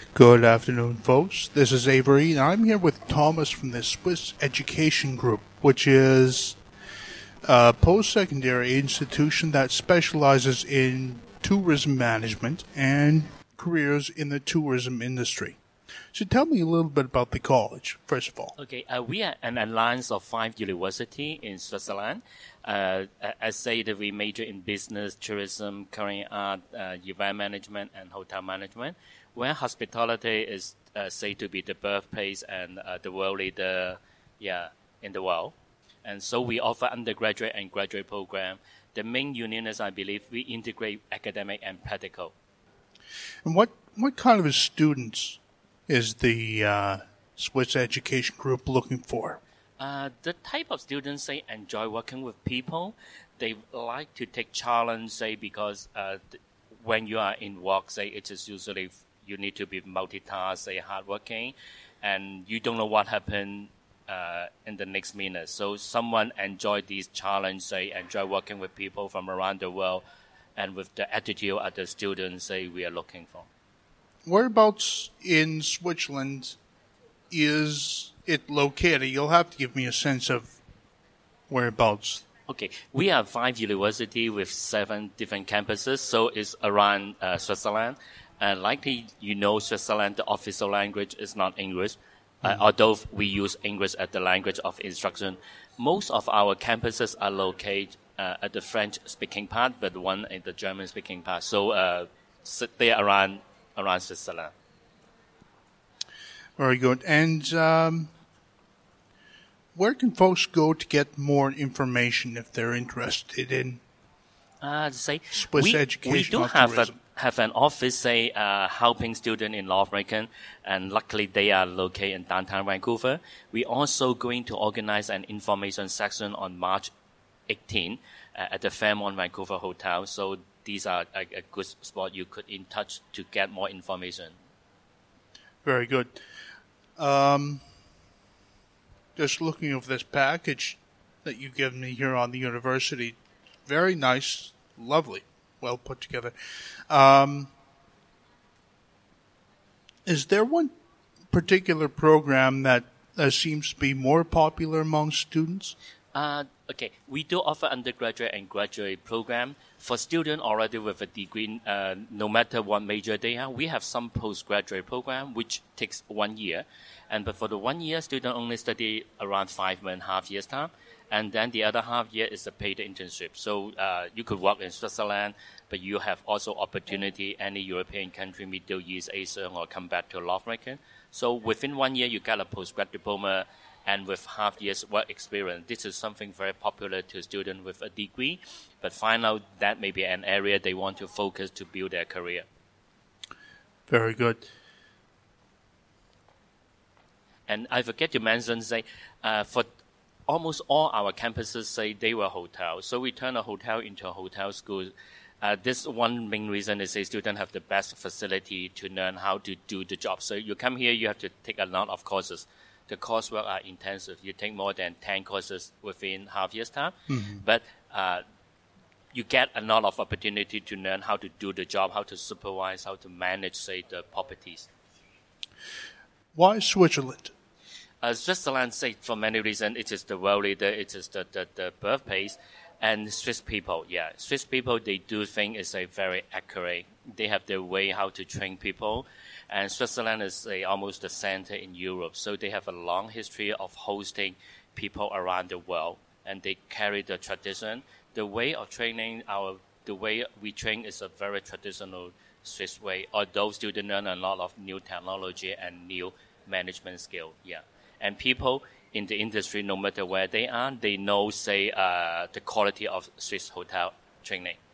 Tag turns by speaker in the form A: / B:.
A: Good afternoon, folks. This is Avery, and I'm here with Thomas from the Swiss Education Group, which is a post-secondary institution that specializes in tourism management and careers in the tourism industry. So tell me a little bit about the college, first of all.
B: Okay, we are an alliance of 5 universities in Switzerland. I say that we major in business, tourism, culinary art, event management, and hotel management, where hospitality is said to be the birthplace and the world leader in the world. And so we offer undergraduate and graduate program. The main union is, I believe, we integrate academic and practical.
A: And what kind of students is the Swiss Education Group looking for?
B: The type of students, they enjoy working with people. They like to take challenge, say, because when you are in work, say, it is usually you need to be multitask, say, hardworking, and you don't know what happened in the next minute. So someone enjoy these challenge, say, enjoy working with people from around the world, and with the attitude of the students, say, we are looking for.
A: Whereabouts in Switzerland is it located? You'll have to give me a sense of whereabouts.
B: Okay, we have 5 universities with 7 different campuses, so it's around Switzerland. And likely you know Switzerland, the official language is not English, although we use English as the language of instruction. Most of our campuses are located at the French-speaking part, but one in the German-speaking part. So they are around Switzerland.
A: Very good. And where can folks go to get more information if they're interested in Swiss education?
B: We do have an office, say, helping students in North American, and luckily they are located in downtown Vancouver. We also going to organize an information section on March 18 at the Fairmont Vancouver Hotel. So these are a good spot you could in touch to get more information.
A: Very good. Just looking over this package that you give me here on the university, very nice, lovely, well put together. Is there one particular program that seems to be more popular among students?
B: Okay, we do offer undergraduate and graduate program. For students already with a degree, no matter what major they have, we have some postgraduate program which takes 1 year. But for the 1 year, student only study around 5.5 years time. And then the other half year is a paid internship. So you could work in Switzerland, but you have also opportunity any European country, Middle East, Asia, or come back to North America. So within 1 year, you get a postgrad diploma, and with half year's work experience. This is something very popular to students with a degree, but find out that may be an area they want to focus to build their career.
A: Very good.
B: And I forget to mention, say, for almost all our campuses, say, they were hotels. So we turn a hotel into a hotel school. This one main reason is that students have the best facility to learn how to do the job. So you come here, you have to take a lot of courses. The coursework are intensive. You take more than 10 courses within half year's time. Mm-hmm. But you get a lot of opportunity to learn how to do the job, how to supervise, how to manage, say, the properties.
A: Why Switzerland?
B: Switzerland, say, for many reasons, it is the world leader, it is the birthplace, and Swiss people, yeah. Swiss people, they do think it's a very accurate. They have their way how to train people. And Switzerland is almost the center in Europe. So they have a long history of hosting people around the world. And they carry the tradition. The way of training, the way we train is a very traditional Swiss way. Although students learn a lot of new technology and new management skill, yeah. And people in the industry, no matter where they are, they know, say, the quality of Swiss hotel training.